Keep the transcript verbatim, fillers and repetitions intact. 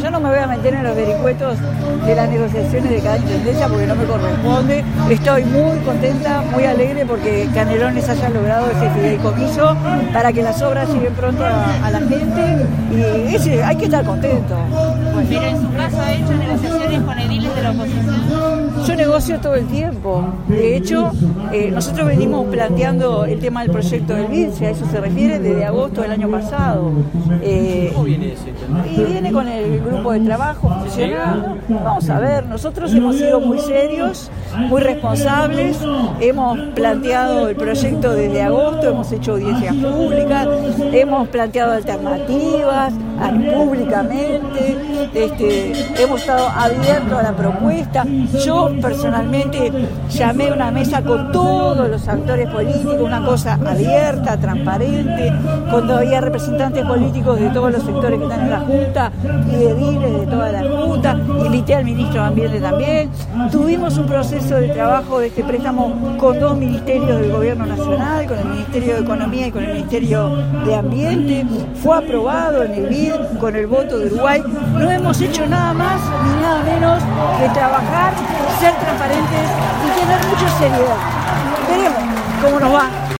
yo no me voy a meter en los vericuetos de las negociaciones de cada intendencia porque no me corresponde. Estoy muy contenta, muy alegre porque Canelones haya logrado ese fideicomiso para que las obras lleguen pronto a, a la gente y ese, hay que estar contento. Bueno. Pero en su caso ha hecho negociaciones con ediles de la oposición. Yo negocio todo el tiempo. De hecho, eh, nosotros venimos planteando el tema del proyecto del B I D, si a eso se refiere, desde agosto del año pasado. Eh, ¿Cómo viene ese? Y viene con el grupo de trabajo funcional. Vamos a ver, nosotros hemos sido muy serios, muy responsables, hemos planteado el proyecto desde agosto, hemos hecho audiencias públicas, hemos planteado alternativas públicamente, este, hemos estado abiertos a la propuesta. Yo personalmente llamé a una mesa con todos los actores políticos, una cosa abierta, transparente, cuando había representantes políticos de todos los sectores que están en la Junta y ediles de toda la Junta, invité al ministro de Ambiente también. Tuvimos un proceso de trabajo de este préstamo con dos ministerios del Gobierno Nacional, con el Ministerio de Economía y con el Ministerio de Ambiente. Fue aprobado en el B I D con el voto de Uruguay. No hemos hecho nada más ni nada menos que trabajar, ser transparentes y tener mucha seriedad. Veremos cómo nos va.